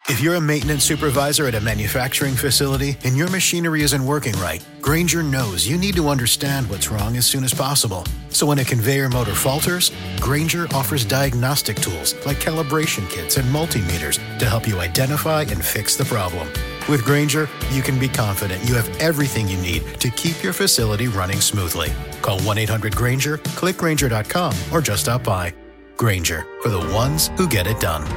If you're a maintenance supervisor at a manufacturing facility and your machinery isn't working right, Grainger knows you need to understand what's wrong as soon as possible. So when a conveyor motor falters, Grainger offers diagnostic tools like calibration kits and multimeters to help you identify and fix the problem. With Grainger, you can be confident you have everything you need to keep your facility running smoothly. Call 1-800-GRAINGER, click Grainger.com, or just stop by. Grainger, for the ones who get it done.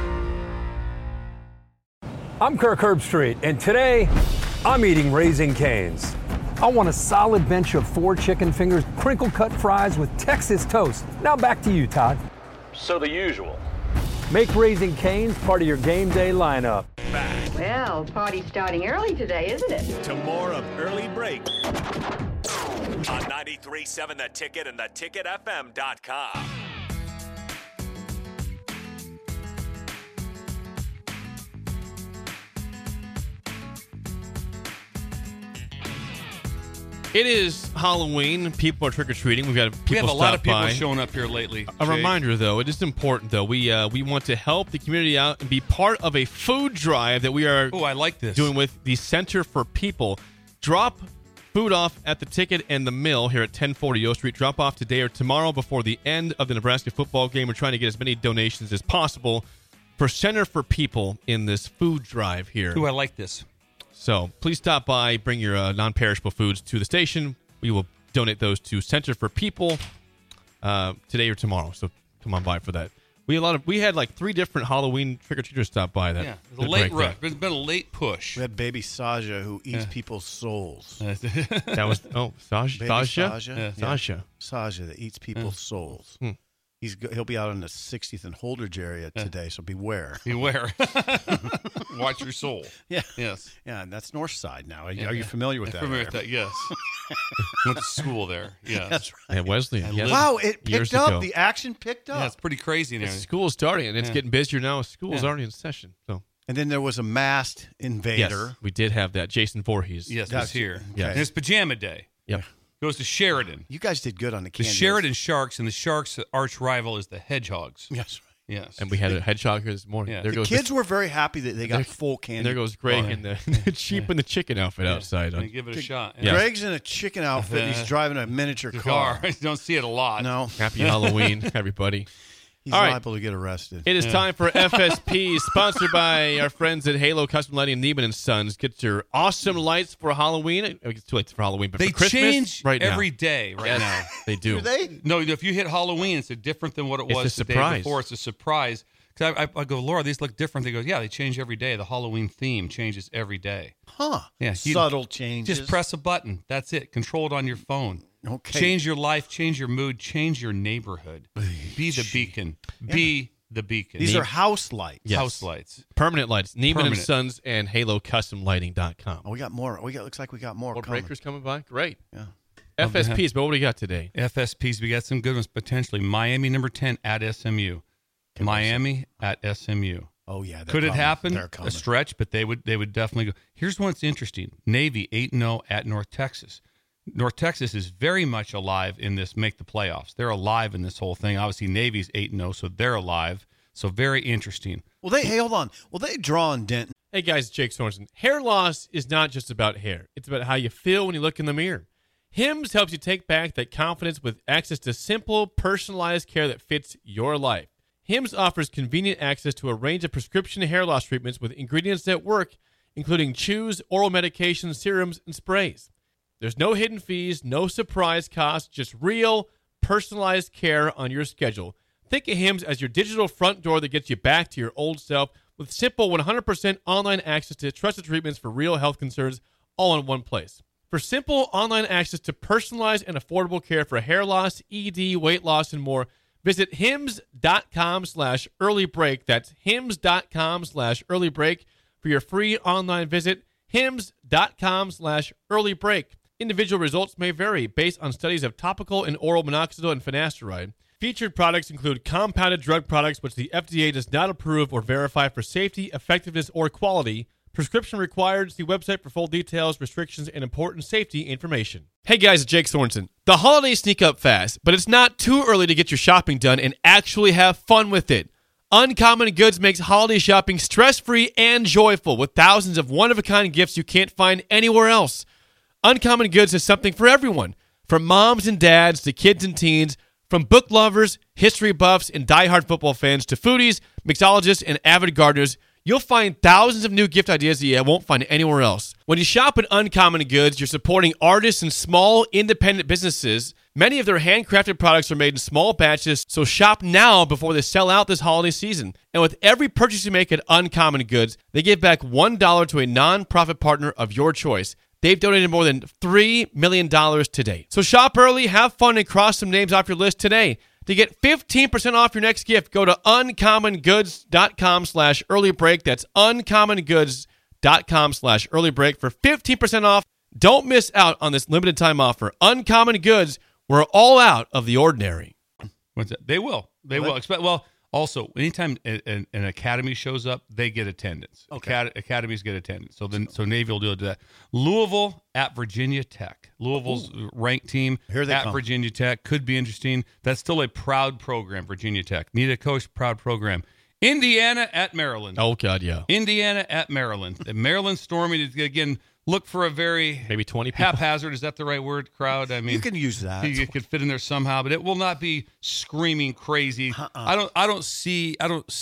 I'm Kirk Herbstreit, and today I'm eating Raising Cane's. I want a solid bench of 4 chicken fingers, crinkle-cut fries with Texas toast. Now back to you, Todd. So the usual. Make Raising Cane's part of your game day lineup. Back. Well, party's starting early today, isn't it? To more of Early Break on 93.7 The Ticket and theticketfm.com. It is Halloween. People are trick-or-treating. We have a lot of people showing up here lately. A reminder, though, it is important, though. We want to help the community out and be part of a food drive that we are I like this. doing with the Center for People. Drop food off at the Ticket and the Mill here at 1040 O Street. Drop off today or tomorrow before the end of the Nebraska football game. We're trying to get as many donations as possible for Center for People in this food drive here. I like this. So please stop by, bring your non-perishable foods to the station. We will donate those to Center for People today or tomorrow. So come on by for that. We had like 3 different Halloween trick-or-treaters stop by. That There's been a late push. We had baby Saja who eats people's souls. That was Sasha. Saja that eats people's souls. He'll be out in the 60th and Holdridge area today, so beware. Beware. Watch your soul. Yeah. Yes. Yeah, and that's North Side now. Are you familiar with that? Familiar with that, yes. Went to school there. Yeah. That's right. And Wesley. Wow, it picked up. Ago. The action picked up. Yeah, it's pretty crazy in there. School's starting, and it's getting busier now. School's already in session. So. And then there was a masked invader. Yes, we did have that. Jason Voorhees. Yes, was here. Okay. And it's pajama day. Yep. Goes to Sheridan. You guys did good on the The Kansas. Sheridan Sharks, and the Sharks' arch rival is the Hedgehogs. Yes. Yes. And we had a hedgehog here this morning. Yeah. There The goes kids were very happy that they got full candy. And there goes Greg in the sheep and the chicken outfit outside. And give it a shot. Yeah. Greg's in a chicken outfit. He's driving a miniature car. You don't see it a lot. No. Happy Halloween, everybody. He's All right. liable to get arrested. It is time for FSP, sponsored by our friends at Halo Custom Lighting, Neiman & Sons. Get your awesome lights for Halloween. It's too late for Halloween, but They for Christmas, change right every now. day now. They do. Do they? No, if you hit Halloween, it's different than what it was a the day surprise. before. It's a surprise. Because I go, Laura, these look different. They go, yeah, they change every day. The Halloween theme changes every day. Huh. Yeah, Subtle changes. Just press a button. That's it. Control it on your phone. Okay. Change your life, change your mood, change your neighborhood. Be the beacon. Be the beacon. These are house lights. Yes. house lights. Permanent lights. Neiman & Permanent. Sons and HaloCustomLighting.com. Oh, we got more. Looks like we got more. More coming. breakers coming by? Great. Yeah. FSPs, but what do we got today? FSPs, we got some good ones potentially. Miami number 10 at SMU. Miami at SMU. Oh yeah. Could it coming. happen? They're coming. A stretch, but they would definitely go. Here's what's interesting. Navy 8-0 at North Texas. North Texas is very much alive in this make the playoffs. They're alive in this whole thing. Obviously, Navy's 8-0, so they're alive. So very interesting. Well, hold on. Well, they draw on Denton. Hey guys, Jake Sorensen. Hair loss is not just about hair. It's about how you feel when you look in the mirror. Hims helps you take back that confidence with access to simple, personalized care that fits your life. Hims offers convenient access to a range of prescription hair loss treatments with ingredients that work, including chews, oral medications, serums, and sprays. There's no hidden fees, no surprise costs, just real, personalized care on your schedule. Think of Hims as your digital front door that gets you back to your old self with simple 100% online access to trusted treatments for real health concerns all in one place. For simple online access to personalized and affordable care for hair loss, ED, weight loss, and more, visit hims.com/earlybreak. That's hims.com/earlybreak for your free online visit. hims.com/earlybreak. Individual results may vary based on studies of topical and oral minoxidil and finasteride. Featured products include compounded drug products which the FDA does not approve or verify for safety, effectiveness, or quality. Prescription required. See website for full details, restrictions, and important safety information. Hey guys, it's Jake Sorensen. The holidays sneak up fast, but it's not too early to get your shopping done and actually have fun with it. Uncommon Goods makes holiday shopping stress-free and joyful with thousands of one-of-a-kind gifts you can't find anywhere else. Uncommon Goods has something for everyone, from moms and dads to kids and teens, from book lovers, history buffs, and diehard football fans to foodies, mixologists, and avid gardeners. You'll find thousands of new gift ideas that you won't find anywhere else. When you shop at Uncommon Goods, you're supporting artists and small, independent businesses. Many of their handcrafted products are made in small batches, so shop now before they sell out this holiday season. And with every purchase you make at Uncommon Goods, they give back $1 to a nonprofit partner of your choice. They've donated more than $3 million to date. So shop early, have fun, and cross some names off your list today. To get 15% off your next gift, go to uncommongoods.com/earlybreak. That's uncommongoods.com/earlybreak for 15% off. Don't miss out on this limited time offer. Uncommon Goods, we're all out of the ordinary. What's that? They will. They will. Well, also, anytime an academy shows up, they get attendance. Okay. Academies get attendance. So Navy will do that. Louisville at Virginia Tech. Louisville's ranked team Here they at come. Virginia Tech. Could be interesting. That's still a proud program, Virginia Tech. Need a coach, proud program. Indiana at Maryland. Oh, God, yeah. Indiana at Maryland. The Maryland Stormy, again, look for a very Maybe 20 people. haphazard, is that the right word, crowd? I mean, You can use that. you could fit in there somehow, but it will not be screaming crazy. I don't see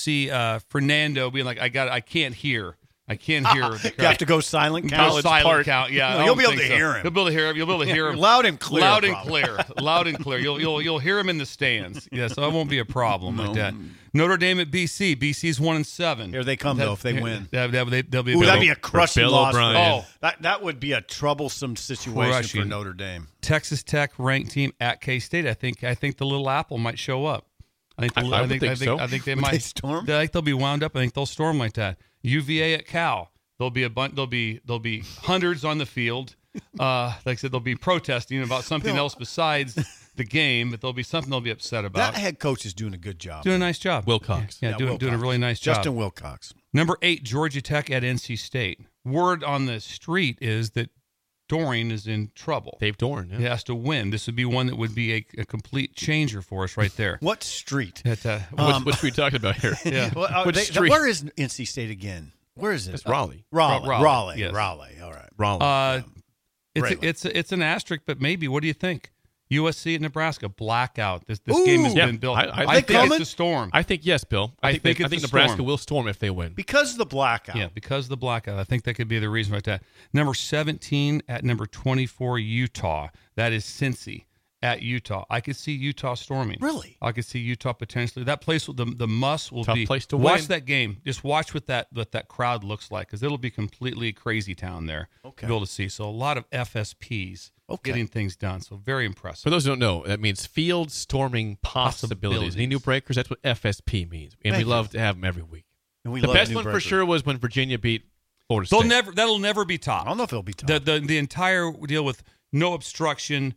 Fernando being like, I can't hear. The crowd. You have to go silent Go count. silent count. Yeah, No, I you'll don't be able think to so. hear him. You'll be able to hear him. You'll be able to hear him Loud and clear. Loud and probably. clear. Loud and clear. You'll hear him in the stands. Yeah, so that won't be a problem like that. Notre Dame at BC. BC's 1-7. Here they come, though, if they win. They'll be. Ooh, that'd be a crushing Bill loss. O'Brien. That would be a troublesome situation Crushing. for Notre Dame. Texas Tech ranked team at K-State. I think the Little Apple might show up. I think I would think so. I think they Would might they storm? I think they'll be wound up. I think they'll storm like that. UVA at Cal. There'll be there'll be hundreds on the field. Like I said, they'll be protesting about something else besides the game, but there'll be something they'll be upset about. That head coach is doing a good job. Doing a nice job. Wilcox. Yeah, doing a Wilcox. really nice job. Justin Wilcox. Number 8, Georgia Tech at NC State. Word on the street is that Doring is in trouble. Dave Dorn. He Yeah. has to win. This would be one that would be a complete changer for us right there. What street? At, Which we talking about here? yeah. Well, Which street? where is NC State again? Where is it? It's Raleigh. Raleigh. yes. Raleigh. All right. Raleigh. Raleigh. It's an asterisk, but maybe. What do you think? USC at Nebraska, blackout. This game has Yeah, been built. I think coming? it's a storm. I think yes, Bill. I think it's a Nebraska storm. will storm if they win. Because of the blackout. Yeah, because of the blackout. I think that could be the reason right there. Number 17 at number 24, Utah. That is Cincy at Utah. I could see Utah storming. Really? I could see Utah potentially. That place, the must will Tough be. place to watch win. that game. Just watch what that crowd looks like, because it'll be completely crazy town there. Okay. To be able to see. So a lot of FSPs getting things done. So very impressive. For those who don't know, that means field storming possibilities. Any new breakers? That's what FSP means, and we love to have them every week. And we The love best new one for breakers. sure was when Virginia beat Florida State. That'll never be I topped. don't know if it'll be tough. The entire deal with no obstruction,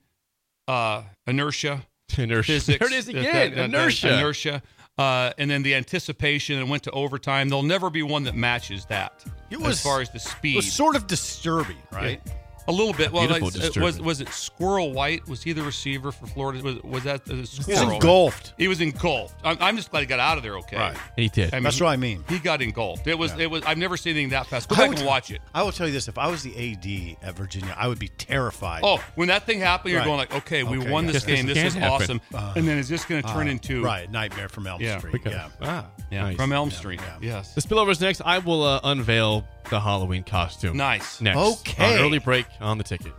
inertia, Inertia. physics. There it is again. Inertia. Inertia. And then the anticipation and went to overtime. There'll never be one that matches that. As far as the speed. It was sort of disturbing, right? A little bit. Well, Beautiful, like, disturbing. was it Squirrel White? Was he the receiver for Florida? Was that the He's Squirrel? engulfed. He was engulfed. I'm just glad he got out of there okay. Right. He did. I mean, That's what I mean. He got engulfed. It was. I've never seen anything that fast. Go I back would- and watch it. I will tell you this: if I was the AD at Virginia, I would be terrified. Oh, when that thing happened, you're Right. going like, okay, we Okay, won yeah. this game. This This is can happen. awesome. And then is this going to turn into right, Nightmare from Elm Yeah. Street. Yeah. yeah, Nice. from Elm Street? yeah. Yes. The spillover's next. I will unveil the Halloween costume. Nice. Next. Okay. On early break on the ticket.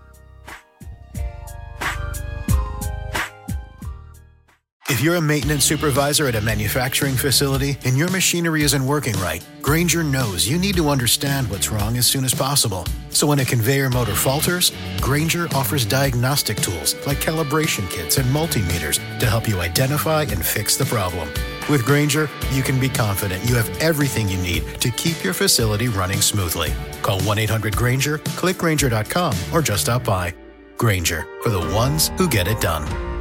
If you're a maintenance supervisor at a manufacturing facility and your machinery isn't working right, Grainger knows you need to understand what's wrong as soon as possible. So when a conveyor motor falters, Grainger offers diagnostic tools like calibration kits and multimeters to help you identify and fix the problem. With Grainger, you can be confident you have everything you need to keep your facility running smoothly. Call 1-800-GRAINGER, click Grainger.com, or just stop by. Grainger, for the ones who get it done.